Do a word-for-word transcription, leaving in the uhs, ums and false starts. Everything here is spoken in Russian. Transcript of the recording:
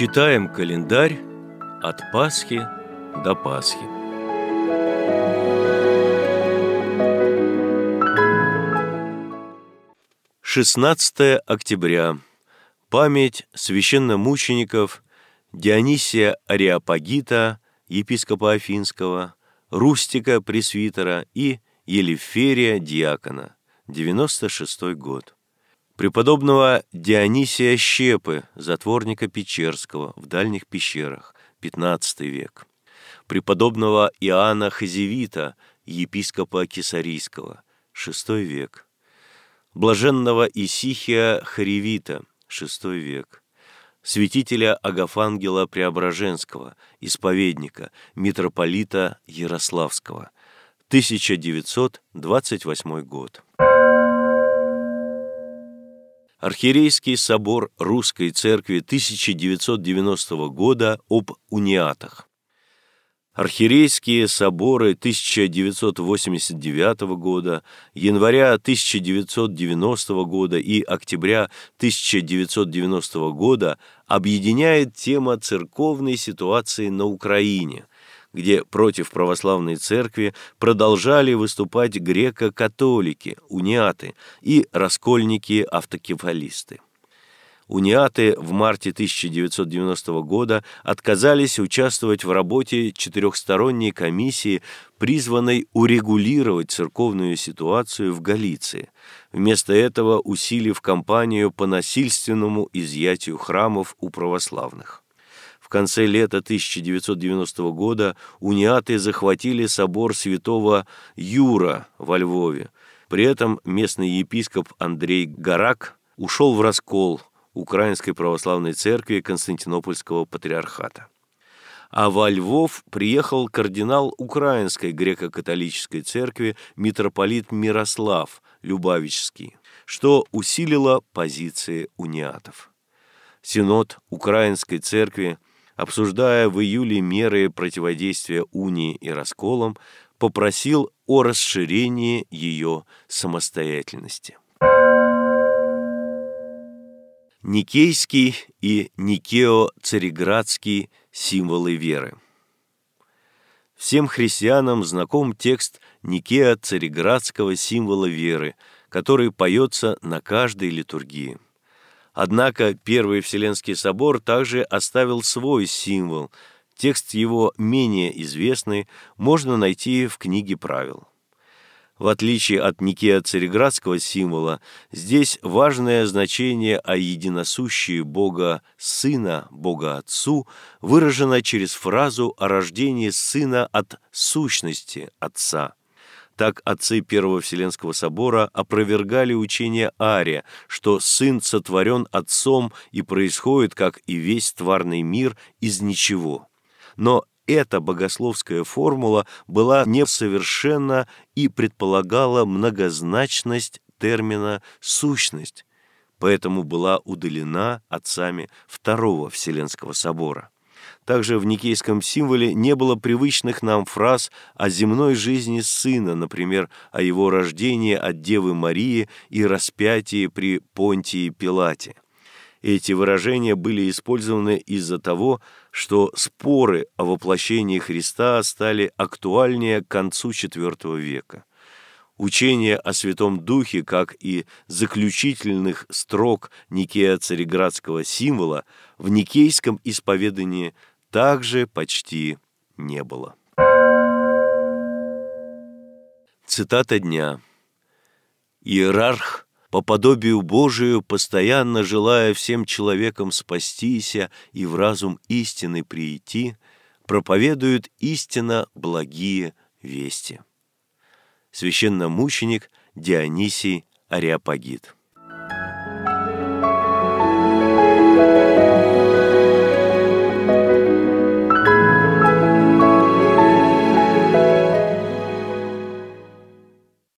Читаем календарь от Пасхи до Пасхи. шестнадцатое октября. Память священномучеников Дионисия Ареопагита, епископа Афинского, Рустика, пресвитера, и Елиферия, диакона, девяносто шестой год. Преподобного Дионисия Щепы, затворника Печерского, в дальних пещерах, пятнадцатый век. Преподобного Иоанна Хазевита, епископа Кесарийского, шестой век. Блаженного Исихия Харевита, шестой век. Святителя Агафангела Преображенского, исповедника, митрополита Ярославского, тысяча девятьсот двадцать восьмой год. Архиерейский собор Русской Церкви тысяча девятьсот девяностого года об униатах. Архиерейские соборы тысяча девятьсот восемьдесят девятого года, января тысяча девятьсот девяностого года и октября тысяча девятьсот девяностого года объединяет тема церковной ситуации на Украине, где против православной церкви продолжали выступать греко-католики, униаты и раскольники-автокефалисты. Униаты в марте тысяча девятьсот девяностого года отказались участвовать в работе четырехсторонней комиссии, призванной урегулировать церковную ситуацию в Галиции, вместо этого усилив кампанию по насильственному изъятию храмов у православных. В конце лета тысяча девятьсот девяностого года униаты захватили собор святого Юра во Львове. При этом местный епископ Андрей Гарак ушел в раскол Украинской православной церкви Константинопольского патриархата. А во Львов приехал кардинал Украинской греко-католической церкви митрополит Мирослав Любавический, что усилило позиции униатов. Синод Украинской церкви, обсуждая в июле меры противодействия унии и расколам, попросил о расширении ее самостоятельности. Никейский и Никео-Цареградский символы веры. Всем христианам знаком текст Никео-Цареградского символа веры, который поется на каждой литургии. Однако Первый Вселенский собор также оставил свой символ. Текст его менее известный, можно найти в книге правил. В отличие от Никео-Цареградского символа, здесь важное значение о единосущии Бога Сына, Бога Отцу, выражено через фразу о рождении Сына от сущности Отца. Так отцы Первого Вселенского собора опровергали учение Ария, что Сын сотворен Отцом и происходит, как и весь тварный мир, из ничего. Но эта богословская формула была несовершенна и предполагала многозначность термина «сущность», поэтому была удалена отцами Второго Вселенского собора. Также в никейском символе не было привычных нам фраз о земной жизни Сына, например, о его рождении от Девы Марии и распятии при Понтии Пилате. Эти выражения были использованы из-за того, что споры о воплощении Христа стали актуальнее к концу четвёртого века. Учение о Святом Духе, как и заключительных строк Никео-Цареградского символа, в никейском исповедании также почти не было. Цитата дня. «Иерарх, по подобию Божию, постоянно желая всем человекам спастися и в разум истины прийти, проповедует истинно благие вести». Священномученик Дионисий Ареопагит.